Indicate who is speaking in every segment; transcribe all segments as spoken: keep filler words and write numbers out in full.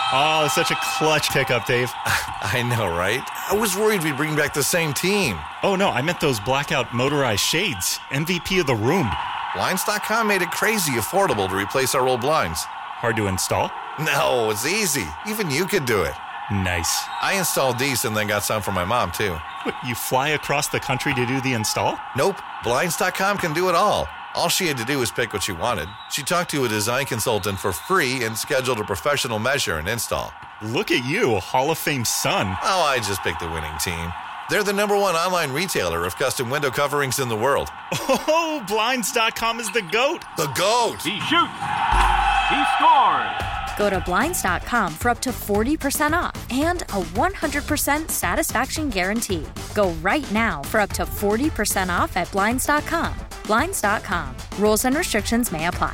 Speaker 1: Oh, such a clutch pickup, Dave.
Speaker 2: I know, right? I was worried we'd bring back the same team.
Speaker 1: Oh, no, I meant those blackout motorized shades. M V P of the room.
Speaker 2: Blinds dot com made it crazy affordable to replace our old blinds.
Speaker 1: Hard to install?
Speaker 2: No, it's easy. Even you could do it.
Speaker 1: Nice.
Speaker 2: I installed these and then got some for my mom, too.
Speaker 1: What, you fly across the country to do the install?
Speaker 2: Nope. Blinds dot com can do it all. All she had to do was pick what she wanted. She talked to a design consultant for free and scheduled a professional measure and install.
Speaker 1: Look at you, a Hall of Fame son.
Speaker 2: Oh, I just picked the winning team. They're the number one online retailer of custom window coverings in the world.
Speaker 1: Oh, Blinds dot com is the GOAT.
Speaker 2: The GOAT!
Speaker 3: He shoots. He scores.
Speaker 4: Go to Blinds dot com for up to forty percent off and a one hundred percent satisfaction guarantee. Go right now for up to forty percent off at Blinds dot com. Blinds dot com. Rules and restrictions may apply.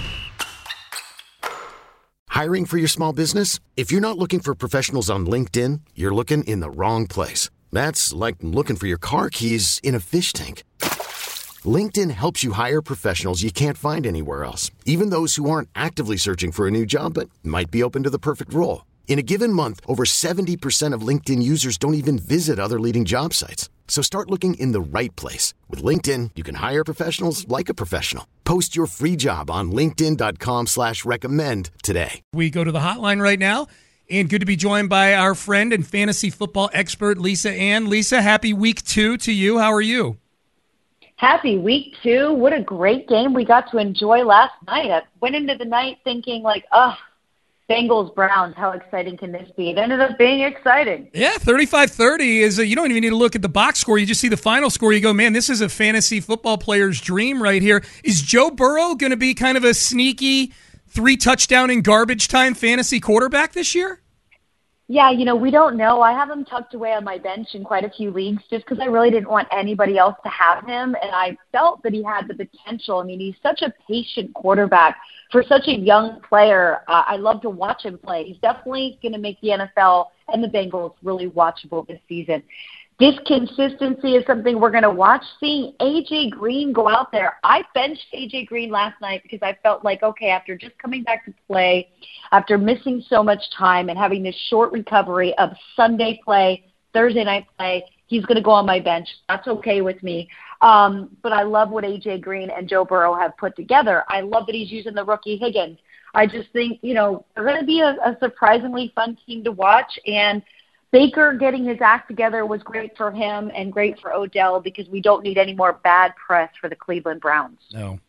Speaker 5: Hiring for your small business? If you're not looking for professionals on LinkedIn, you're looking in the wrong place. That's like looking for your car keys in a fish tank. LinkedIn helps you hire professionals you can't find anywhere else, even those who aren't actively searching for a new job but might be open to the perfect role. In a given month, over seventy percent of LinkedIn users don't even visit other leading job sites. So start looking in the right place. With LinkedIn, you can hire professionals like a professional. Post your free job on linkedin dot com slash recommend today.
Speaker 6: We go to the hotline right now, and good to be joined by our friend and fantasy football expert, Lisa Ann. Lisa, happy week two to you. How are you?
Speaker 7: Happy week two. What a great game we got to enjoy last night. I went into the night thinking like, oh, Bengals, Browns, how exciting can this be? It ended up being exciting.
Speaker 6: Yeah, thirty-five thirty is a, you don't even need to look at the box score. You just see the final score. You go, man, this is a fantasy football player's dream right here. Is Joe Burrow going to be kind of a sneaky three touchdown in garbage time fantasy quarterback this year?
Speaker 7: Yeah, you know, we don't know. I have him tucked away on my bench in quite a few leagues just because I really didn't want anybody else to have him, and I felt that he had the potential. I mean, he's such a patient quarterback for such a young player. Uh, I love to watch him play. He's definitely going to make the N F L and the Bengals really watchable this season. This consistency is something we're going to watch. Seeing A J Green go out there, I benched A J Green last night because I felt like, okay, after just coming back to play, after missing so much time and having this short recovery of Sunday play, Thursday night play, he's going to go on my bench. That's okay with me. Um, but I love what A J Green and Joe Burrow have put together. I love that he's using the rookie Higgins. I just think, you know, they're going to be a, a surprisingly fun team to watch, and Baker getting his act together was great for him and great for Odell because we don't need any more bad press for the Cleveland Browns.
Speaker 6: No.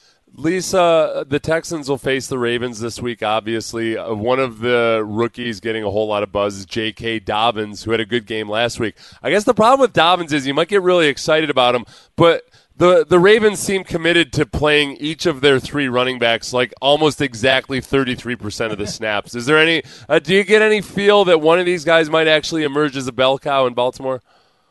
Speaker 8: Lisa, the Texans will face the Ravens this week, obviously. Uh, one of the rookies getting a whole lot of buzz is J K. Dobbins, who had a good game last week. I guess the problem with Dobbins is you might get really excited about him, but the, the Ravens seem committed to playing each of their three running backs like almost exactly thirty-three percent of the snaps. Is there any uh, – do you get any feel that one of these guys might actually emerge as a bell cow in Baltimore?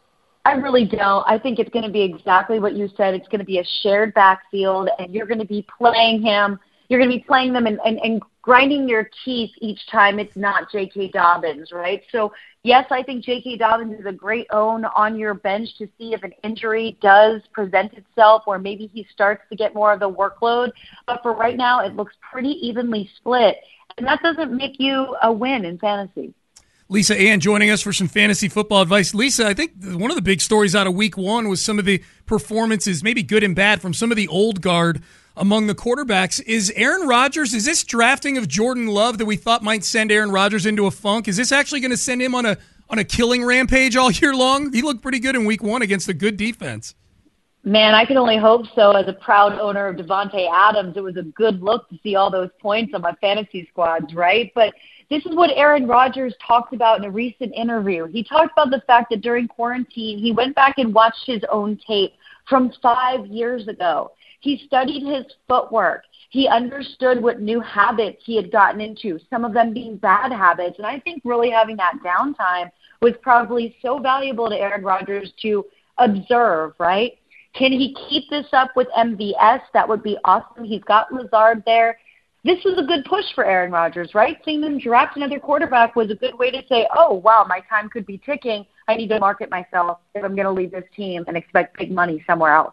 Speaker 7: I really don't. I think it's going to be exactly what you said. It's going to be a shared backfield, and you're going to be playing him. You're going to be playing them and, and, and grinding your teeth each time it's not J K. Dobbins, right? So, yes, I think J K. Dobbins is a great own on your bench to see if an injury does present itself or maybe he starts to get more of the workload. But for right now, it looks pretty evenly split, and that doesn't make you a win in fantasy.
Speaker 6: Lisa Ann joining us for some fantasy football advice. Lisa, I think one of the big stories out of week one was some of the performances, maybe good and bad, from some of the old guard among the quarterbacks. Is Aaron Rodgers, is this drafting of Jordan Love that we thought might send Aaron Rodgers into a funk, is this actually going to send him on a on a killing rampage all year long? He looked pretty good in week one against a good defense.
Speaker 7: Man, I can only hope so. As a proud owner of Devontae Adams, it was a good look to see all those points on my fantasy squads, right? But this is what Aaron Rodgers talked about in a recent interview. He talked about the fact that during quarantine, he went back and watched his own tape from five years ago. He studied his footwork. He understood what new habits he had gotten into, some of them being bad habits. And I think really having that downtime was probably so valuable to Aaron Rodgers to observe, right? Can he keep this up with M V S? That would be awesome. He's got Lazard there. This was a good push for Aaron Rodgers, right? Seeing them draft another quarterback was a good way to say, oh, wow, my time could be ticking. I need to market myself if I'm going to leave this team and expect big money somewhere else.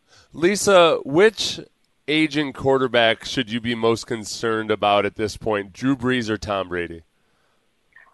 Speaker 8: Lisa, which aging quarterback should you be most concerned about at this point, Drew Brees or Tom Brady?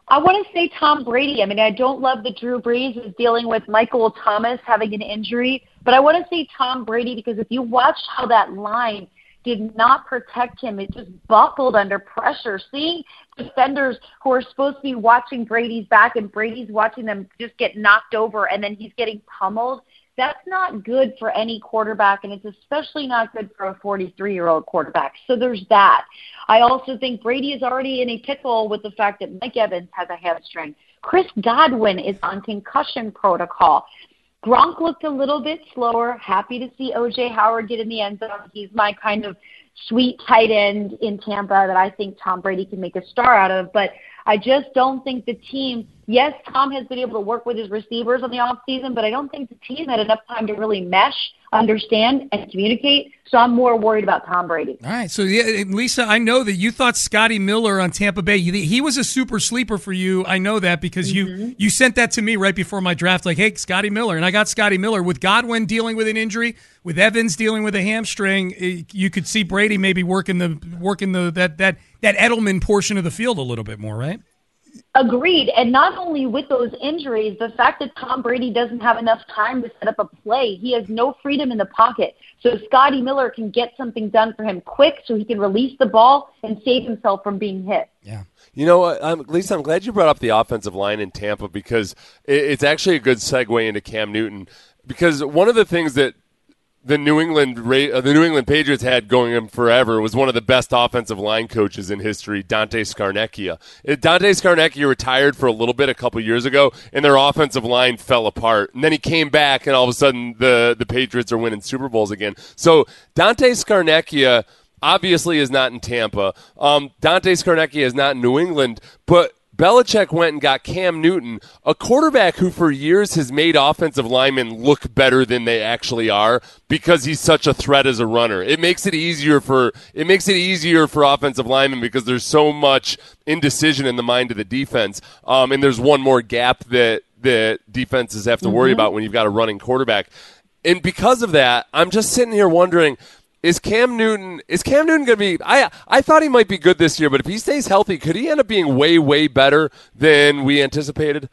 Speaker 7: I want to say Tom Brady. I mean, I don't love that Drew Brees is dealing with Michael Thomas having an injury, but I want to say Tom Brady because if you watch how that line did not protect him, it just buckled under pressure. Seeing defenders who are supposed to be watching Brady's back and Brady's watching them just get knocked over and then he's getting pummeled, that's not good for any quarterback, and it's especially not good for a forty-three-year-old quarterback. So there's that. I also think Brady is already in a pickle with the fact that Mike Evans has a hamstring. Chris Godwin is on concussion protocol. Gronk looked a little bit slower. Happy to see O J Howard get in the end zone. He's my kind of sweet tight end in Tampa that I think Tom Brady can make a star out of. But I just don't think the team – yes, Tom has been able to work with his receivers on the offseason, but I don't think the team had enough time to really mesh, understand, and communicate. So I'm more worried about Tom Brady.
Speaker 6: All right. So, yeah, Lisa, I know that you thought Scotty Miller on Tampa Bay, he, he was a super sleeper for you. I know that because mm-hmm. you, you sent that to me right before my draft, like, hey, Scotty Miller. And I got Scotty Miller. With Godwin dealing with an injury, with Evans dealing with a hamstring, you could see Brady maybe working the working the that that that Edelman portion of the field a little bit more, right?
Speaker 7: Agreed. And not only with those injuries, the fact that Tom Brady doesn't have enough time to set up a play, he has no freedom in the pocket. So Scotty Miller can get something done for him quick so he can release the ball and save himself from being hit.
Speaker 6: Yeah.
Speaker 8: You know what, um, Lisa, I'm glad you brought up the offensive line in Tampa because it, it's actually a good segue into Cam Newton. Because one of the things that the New England uh, the New England Patriots had going in forever was one of the best offensive line coaches in history, Dante Scarnecchia. It, Dante Scarnecchia retired for a little bit a couple years ago, and their offensive line fell apart. And then he came back, and all of a sudden the, the Patriots are winning Super Bowls again. So Dante Scarnecchia obviously is not in Tampa. Um, Dante Scarnecchia is not in New England, but Belichick went and got Cam Newton, a quarterback who for years has made offensive linemen look better than they actually are because he's such a threat as a runner. It makes it easier for it makes it easier for offensive linemen because there's so much indecision in the mind of the defense, um, and there's one more gap that that defenses have to mm-hmm. worry about when you've got a running quarterback. And because of that, I'm just sitting here wondering. Is Cam Newton is Cam Newton going to be I I thought he might be good this year, but if he stays healthy, could he end up being way, way better than we anticipated?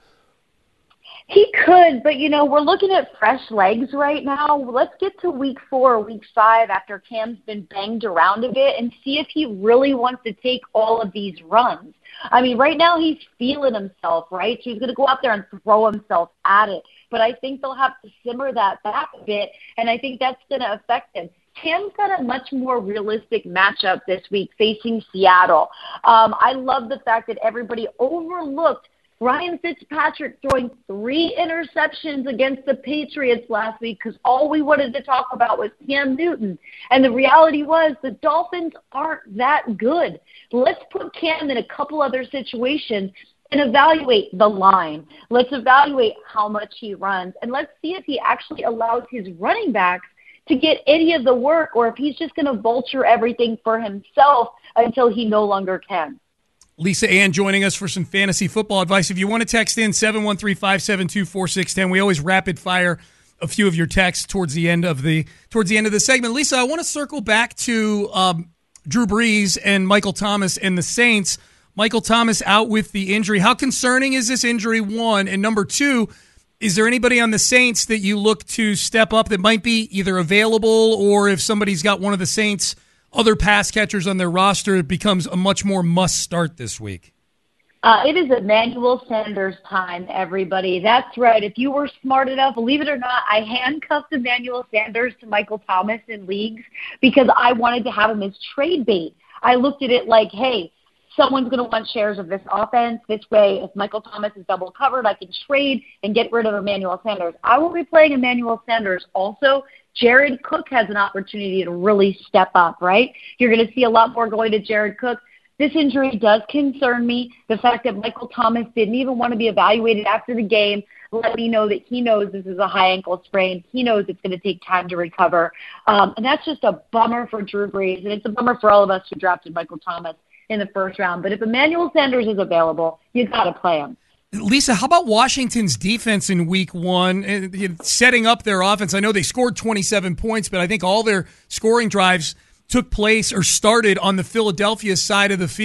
Speaker 7: He could, but, you know, we're looking at fresh legs right now. Let's get to week four or week five after Cam's been banged around a bit and see if he really wants to take all of these runs. I mean, right now he's feeling himself, right? So he's going to go out there and throw himself at it. But I think they'll have to simmer that back a bit, and I think that's going to affect him. Cam's got a much more realistic matchup this week facing Seattle. Um, I love the fact that everybody overlooked Ryan Fitzpatrick throwing three interceptions against the Patriots last week because all we wanted to talk about was Cam Newton. And the reality was the Dolphins aren't that good. Let's put Cam in a couple other situations and evaluate the line. Let's evaluate how much he runs. And let's see if he actually allows his running backs to get any of the work or if he's just going to vulture everything for himself until he no longer can.
Speaker 6: Lisa Ann joining us for some fantasy football advice. If you want to text in seven one three, five seven two, four six one zero, we always rapid fire a few of your texts towards the end of the towards the end of the segment. Lisa, I want to circle back to um, Drew Brees and Michael Thomas and the Saints. Michael Thomas out with the injury. How concerning is this injury, one? And number two, is there anybody on the Saints that you look to step up that might be either available or if somebody's got one of the Saints' other pass catchers on their roster, it becomes a much more must start this week?
Speaker 7: Uh, it is Emmanuel Sanders time, everybody. That's right. If you were smart enough, believe it or not, I handcuffed Emmanuel Sanders to Michael Thomas in leagues because I wanted to have him as trade bait. I looked at it like, hey, someone's going to want shares of this offense. This way, if Michael Thomas is double covered, I can trade and get rid of Emmanuel Sanders. I will be playing Emmanuel Sanders. Also, Jared Cook has an opportunity to really step up, right? You're going to see a lot more going to Jared Cook. This injury does concern me. The fact that Michael Thomas didn't even want to be evaluated after the game let me know that he knows this is a high ankle sprain. He knows it's going to take time to recover. Um, and that's just a bummer for Drew Brees, and it's a bummer for all of us who drafted Michael Thomas in the first round. But if Emmanuel Sanders is available, you got to play him.
Speaker 6: Lisa, how about Washington's defense in week one, and setting up their offense? I know they scored twenty-seven points, but I think all their scoring drives took place or started on the Philadelphia side of the field.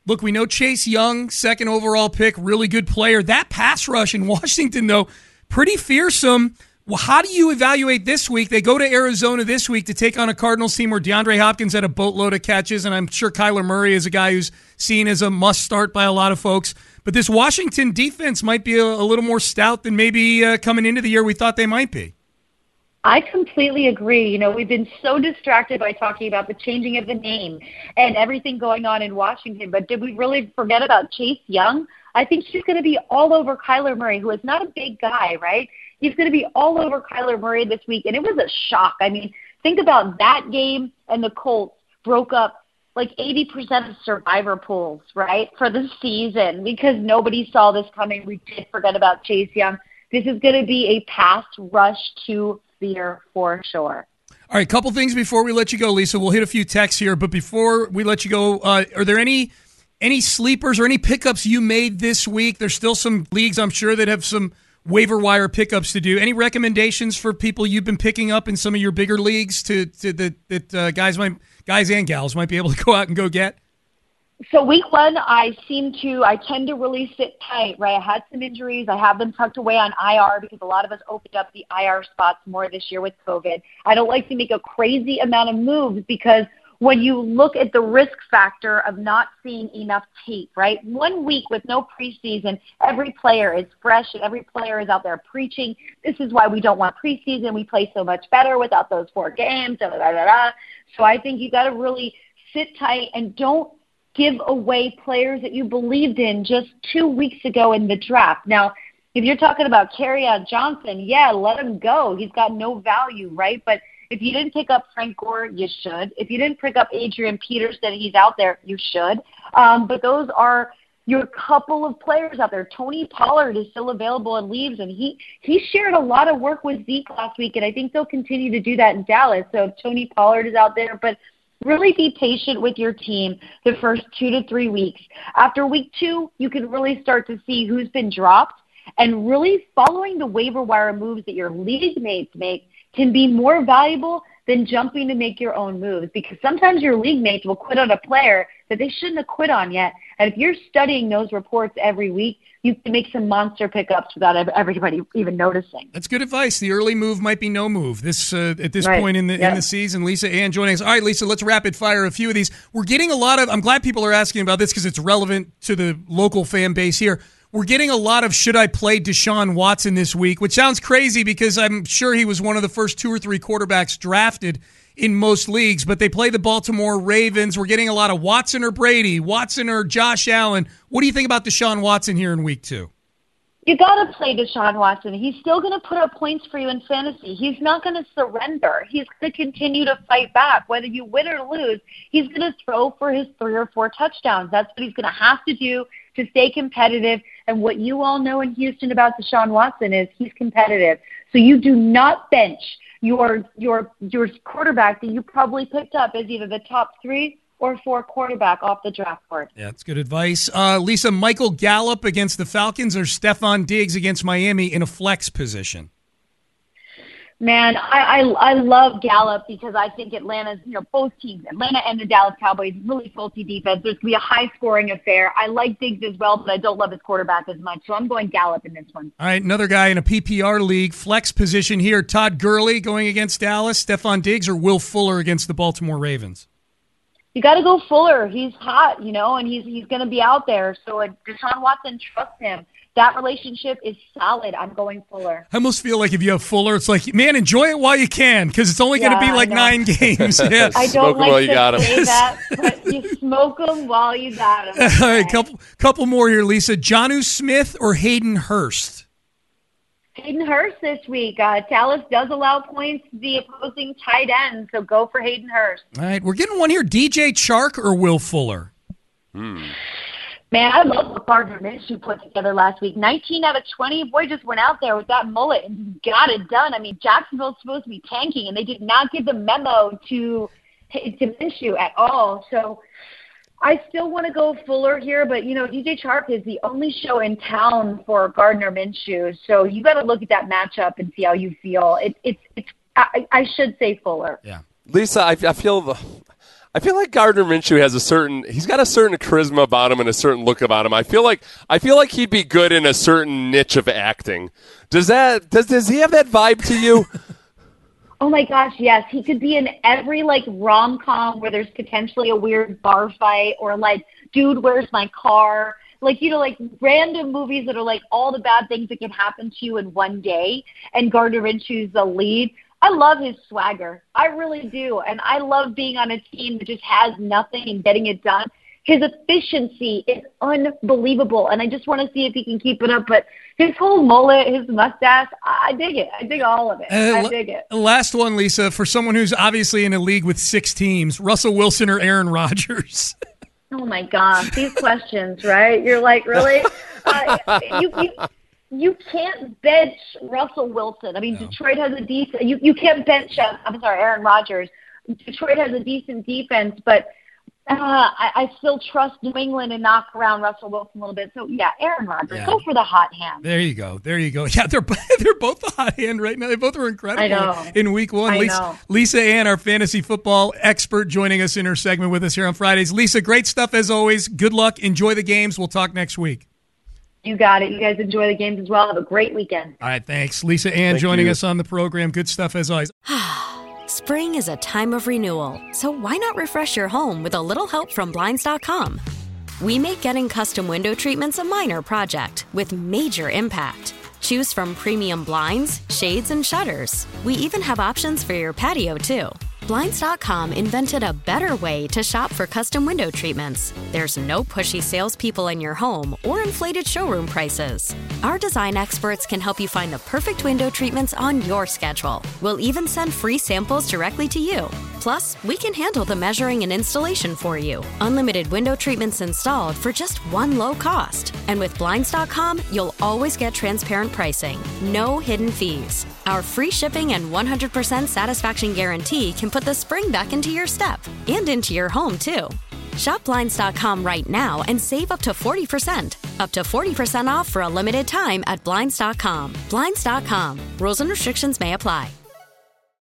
Speaker 6: look, we know Chase Young, second overall pick, really good player. That pass rush in Washington, though, pretty fearsome. Well, how do you evaluate this week? They go to Arizona this week to take on a Cardinals team where DeAndre Hopkins had a boatload of catches, and I'm sure Kyler Murray is a guy who's seen as a must-start by a lot of folks. But this Washington defense might be a, a little more stout than maybe uh, coming into the year we thought they might be.
Speaker 7: I completely agree. You know, we've been so distracted by talking about the changing of the name and everything going on in Washington, but did we really forget about Chase Young? I think he's going to be all over Kyler Murray, who is not a big guy, right? He's going to be all over Kyler Murray this week, and it was a shock. I mean, think about that game, and the Colts broke up like eighty percent of survivor pools, right, for the season because nobody saw this coming. We did forget about Chase Young. This is going to be a pass rush to fear for sure.
Speaker 6: All right, couple things before we let you go, Lisa. We'll hit a few texts here, but before we let you go, uh, are there any any sleepers or any pickups you made this week? There's still some leagues, I'm sure, that have some waiver wire pickups to do. Any recommendations for people you've been picking up in some of your bigger leagues to, to that that uh, guys might guys and gals might be able to go out and go get?
Speaker 7: So week one, I seem to, I tend to really sit tight, right? I had some injuries. I have them tucked away on I R because a lot of us opened up the I R spots more this year with COVID. I don't like to make a crazy amount of moves because when you look at the risk factor of not seeing enough tape, right? One week with no preseason, every player is fresh and every player is out there preaching. This is why we don't want preseason. We play so much better without those four games. Da, da, da, da. So I think you got to really sit tight and don't give away players that you believed in just two weeks ago in the draft. Now, if you're talking about Kerryon Johnson, yeah, let him go. He's got no value, right? But if you didn't pick up Frank Gore, you should. If you didn't pick up Adrian Peterson, he's out there, you should. Um, but those are your couple of players out there. Tony Pollard is still available in leagues, and he, he shared a lot of work with Zeke last week, and I think they'll continue to do that in Dallas. So Tony Pollard is out there, but really be patient with your team the first two to three weeks. After week two, you can really start to see who's been dropped, and really following the waiver wire moves that your league mates make can be more valuable than jumping to make your own moves, because sometimes your league mates will quit on a player that they shouldn't have quit on yet. And if you're studying those reports every week, you can make some monster pickups without everybody even noticing.
Speaker 6: That's good advice. The early move might be no move this uh, at this
Speaker 7: right.
Speaker 6: point in the
Speaker 7: yeah.
Speaker 6: in the season. Lisa Ann joining us. All right, Lisa, let's rapid fire a few of these. We're getting a lot of – I'm glad people are asking about this because it's relevant to the local fan base here. We're getting a lot of should I play Deshaun Watson this week, which sounds crazy because I'm sure he was one of the first two or three quarterbacks drafted in most leagues, but they play the Baltimore Ravens. We're getting a lot of Watson or Brady, Watson or Josh Allen. What do you think about Deshaun Watson here in week two?
Speaker 7: You got to play Deshaun Watson. He's still going to put up points for you in fantasy. He's not going to surrender. He's going to continue to fight back. Whether you win or lose, he's going to throw for his three or four touchdowns. That's what he's going to have to do to stay competitive. And what you all know in Houston about Deshaun Watson is he's competitive. So you do not bench your your your quarterback that you probably picked up as either the top three or four quarterback off the draft board.
Speaker 6: Yeah, that's good advice. Uh, Lisa, Michael Gallup against the Falcons or Stephon Diggs against Miami in a flex position?
Speaker 7: Man, I, I I love Gallup because I think Atlanta's, you know, both teams, Atlanta and the Dallas Cowboys, really faulty defense. There's going to be a high-scoring affair. I like Diggs as well, but I don't love his quarterback as much, so I'm going Gallup in this one.
Speaker 6: All right, another guy in a P P R league, flex position here. Todd Gurley going against Dallas, Stephon Diggs, or Will Fuller against the Baltimore Ravens?
Speaker 7: You got to go Fuller. He's hot, you know, and he's he's going to be out there. So uh, Deshaun Watson trusts him. That relationship is solid. I'm going Fuller.
Speaker 6: I almost feel like if you have Fuller, it's like, man, enjoy it while you can because it's only
Speaker 7: yeah,
Speaker 6: going to be like nine games. Yeah.
Speaker 7: I don't
Speaker 8: smoke
Speaker 7: like
Speaker 8: while
Speaker 7: to
Speaker 8: you got
Speaker 7: say
Speaker 8: him.
Speaker 7: that, but you smoke them while you got them.
Speaker 6: All right, couple couple more here, Lisa. Jonnu Smith or Hayden Hurst?
Speaker 7: Hayden Hurst this week. Uh, Dallas does allow points to the opposing tight end, so go for Hayden Hurst.
Speaker 6: All right, we're getting one here. D J Chark or Will Fuller?
Speaker 8: Hmm.
Speaker 7: Man, I love what Gardner Minshew put together last week. nineteen out of twenty. Boy just went out there with that mullet and got it done. I mean, Jacksonville's supposed to be tanking, and they did not give the memo to, to Minshew at all. So I still want to go Fuller here, but, you know, D J Chark is the only show in town for Gardner Minshew. So you got to look at that matchup and see how you feel. It, it's, it's, I, I should say Fuller.
Speaker 6: Yeah.
Speaker 8: Lisa, I, I feel the, I feel like Gardner Minshew has a certain, he's got a certain charisma about him and a certain look about him. I feel like, I feel like he'd be good in a certain niche of acting. Does that, does, does he have that vibe to you?
Speaker 7: Oh my gosh, yes. He could be in every like rom-com where there's potentially a weird bar fight or like, dude, where's my car? Like, you know, like random movies that are like all the bad things that can happen to you in one day. And Gardner Minshew's the lead. I love his swagger. I really do. And I love being on a team that just has nothing and getting it done. His efficiency is unbelievable. And I just want to see if he can keep it up. But his whole mullet, his mustache, I dig it. I dig all of it.
Speaker 6: Uh,
Speaker 7: I dig it.
Speaker 6: Last one, Lisa, for someone who's obviously in a league with six teams, Russell Wilson or Aaron Rodgers?
Speaker 7: Oh, my gosh. These questions, right? You're like, really? Uh, you, you, you can't bench Russell Wilson. I mean, no. Detroit has a decent – you you can't bench uh, – I'm sorry, Aaron Rodgers. Detroit has a decent defense, but uh, I, I still trust New England and knock around Russell Wilson a little bit. So, yeah, Aaron Rodgers. Yeah. Go for the hot hand.
Speaker 6: There you go. There you go. Yeah, they're, they're both the hot hand right now. They both were incredible
Speaker 7: I know.
Speaker 6: in week one.
Speaker 7: I
Speaker 6: Lisa,
Speaker 7: know.
Speaker 6: Lisa Ann, our fantasy football expert, joining us in her segment with us here on Fridays. Lisa, great stuff as always. Good luck. Enjoy the games. We'll talk next week.
Speaker 7: You got it. You guys enjoy the games as well. Have a great weekend.
Speaker 6: All right, thanks. Lisa Ann
Speaker 8: Thank
Speaker 6: joining
Speaker 8: you.
Speaker 6: us on the program. Good stuff as always.
Speaker 4: Spring is a time of renewal, so why not refresh your home with a little help from Blinds dot com? We make getting custom window treatments a minor project with major impact. Choose from premium blinds, shades, and shutters. We even have options for your patio, too. Blinds dot com invented a better way to shop for custom window treatments. There's no pushy salespeople in your home or inflated showroom prices. Our design experts can help you find the perfect window treatments on your schedule. We'll even send free samples directly to you. Plus, we can handle the measuring and installation for you. Unlimited window treatments installed for just one low cost. And with Blinds dot com, you'll always get transparent pricing. No hidden fees. Our free shipping and one hundred percent satisfaction guarantee can put the spring back into your step and into your home, too. Shop Blinds dot com right now and save up to forty percent. Up to forty percent off for a limited time at Blinds dot com. Blinds dot com. Rules and restrictions may apply.